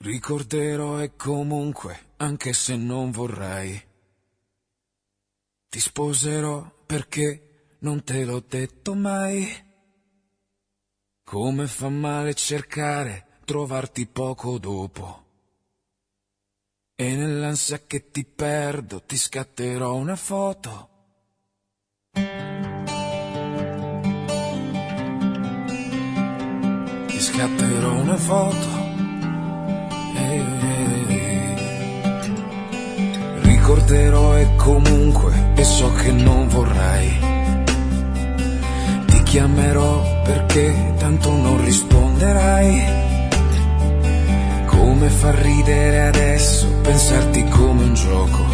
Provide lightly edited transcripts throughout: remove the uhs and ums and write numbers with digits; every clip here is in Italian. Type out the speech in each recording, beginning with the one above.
Ricorderò e comunque, anche se non vorrei, ti sposerò perché non te l'ho detto mai. Come fa male cercare, trovarti poco dopo. E nell'ansia che ti perdo ti scatterò una foto. Ti scatterò una foto. Ricorderò e comunque, e so che non vorrai. Ti chiamerò perché tanto non risponderai. Come fa ridere adesso pensarti come un gioco.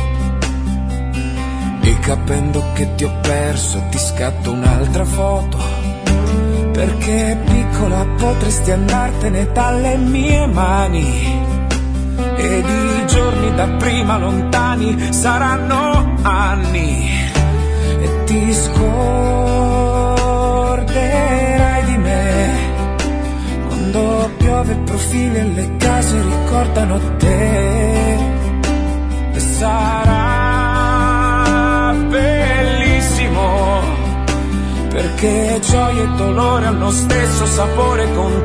E capendo che ti ho perso ti scatto un'altra foto. Perché piccola potresti andartene dalle mie mani. Ed i giorni da prima lontani saranno anni. E ti scorderai di me. Quando piove profili e le case ricordano te. E sarà bellissimo, perché gioia e dolore hanno lo stesso sapore con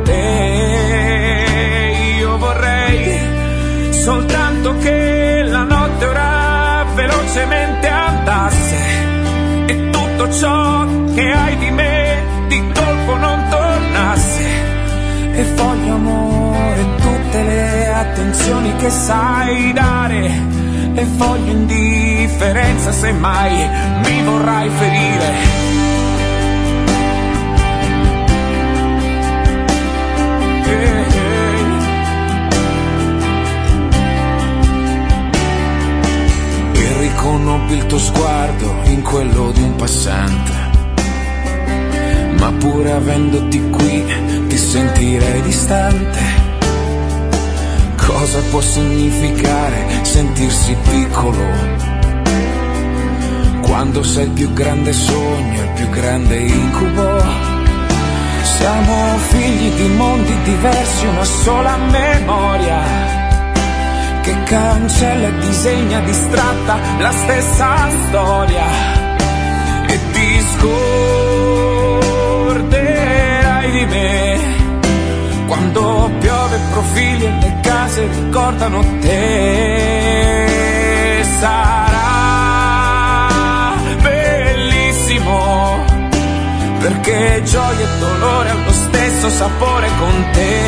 te. Io vorrei soltanto che la notte ora velocemente andasse e tutto ciò che hai di me di colpo non tornasse. E voglio amore, tutte le attenzioni che sai dare. E voglio indifferenza se mai mi vorrai ferire. Riconobbi il tuo sguardo in quello di un passante, ma pur avendoti qui ti sentirei distante. Cosa può significare sentirsi piccolo quando sei il più grande sogno, il più grande incubo? Siamo figli di mondi diversi, una sola memoria che cancella e disegna distratta la stessa storia. E ti scorderai di me quando piove profili e le case ricordano te. Sarà bellissimo, perché gioia e dolore hanno lo stesso sapore con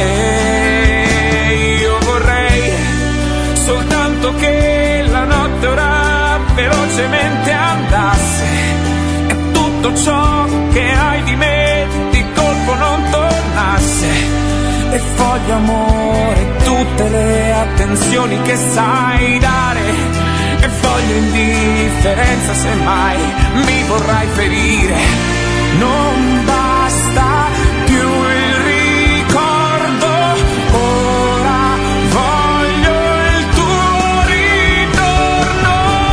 te. Io vorrei soltanto che la notte ora velocemente andasse e tutto ciò che hai di me di colpo non tornasse. E voglio amore, tutte le attenzioni che sai dare. E voglio indifferenza se mai mi vorrai ferire. Non basta più il ricordo, ora voglio il tuo ritorno.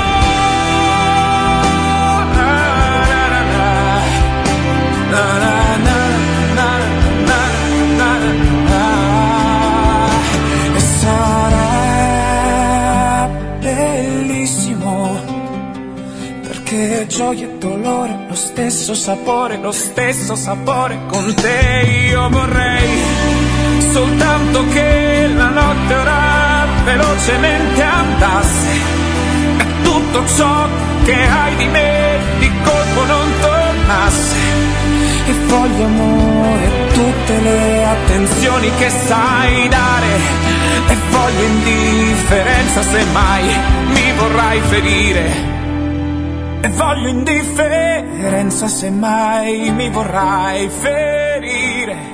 E sarà bellissimo, perché gioia e dolore lo stesso sapore con te. Io vorrei soltanto che la notte ora velocemente andasse e tutto ciò che hai di me di colpo non tornasse. E voglio amore, tutte le attenzioni che sai dare. E voglio indifferenza se mai mi vorrai ferire. E voglio indifferenza se mai mi vorrai ferire.